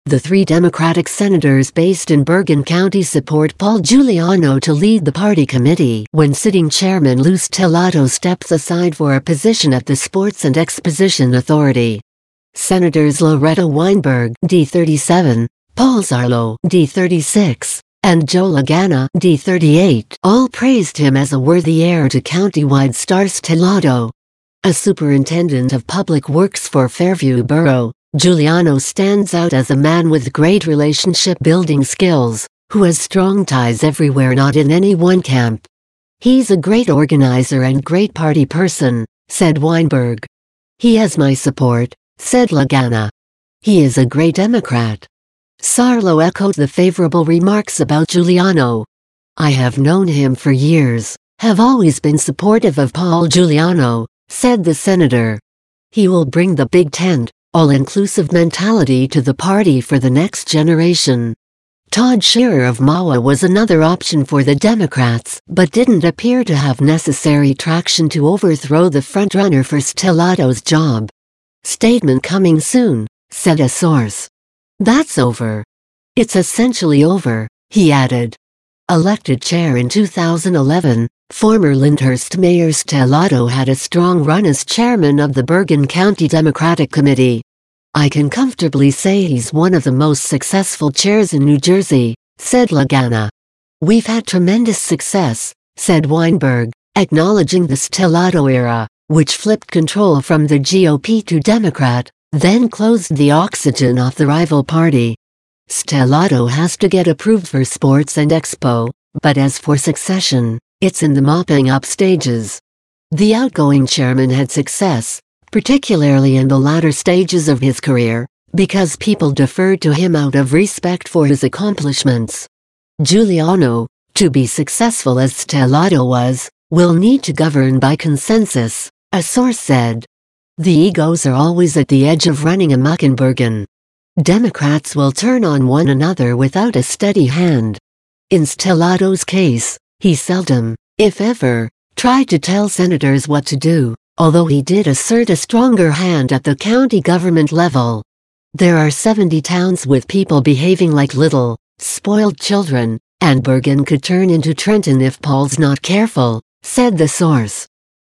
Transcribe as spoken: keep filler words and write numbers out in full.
The three Democratic senators based in Bergen County support Paul Giuliano to lead the party committee when sitting chairman Lou Stellato steps aside for a position at the Sports and Exposition Authority. Senators Loretta Weinberg, D thirty-seven, Paul Zarlow, D thirty-six, and Joe Lagana, D thirty-eight, all praised him as a worthy heir to countywide star Stellato. A superintendent of public works for Fairview Borough, Giuliano stands out as a man with great relationship-building skills, who has strong ties everywhere, not in any one camp. He's a great organizer and great party person, said Weinberg. He has my support, said Lagana. He is a great Democrat. Zarlow echoed the favorable remarks about Giuliano. I have known him for years, have always been supportive of Paul Giuliano, said the senator. He will bring the Big Tent, all-inclusive mentality to the party for the next generation. Todd Shearer of Mahwah was another option for the Democrats, but didn't appear to have necessary traction to overthrow the frontrunner for Stellato's job. Statement coming soon, said a source. That's over. It's essentially over, he added. Elected chair in two thousand eleven, former Lyndhurst Mayor Stellato had a strong run as chairman of the Bergen County Democratic Committee. I can comfortably say he's one of the most successful chairs in New Jersey, said Lagana. We've had tremendous success, said Weinberg, acknowledging the Stellato era, which flipped control from the G O P to Democrat, then closed the oxygen off the rival party. Stellato has to get approved for Sports and Expo, but as for succession, it's in the mopping up stages. The outgoing chairman had success, particularly in the latter stages of his career, because people deferred to him out of respect for his accomplishments. Giuliano, to be successful as Stellato was, will need to govern by consensus, a source said. The egos are always at the edge of running amok in Bergen. Democrats will turn on one another without a steady hand. In Stellato's case, he seldom, if ever, tried to tell senators what to do, although he did assert a stronger hand at the county government level. There are seventy towns with people behaving like little, spoiled children, and Bergen could turn into Trenton if Paul's not careful, said the source.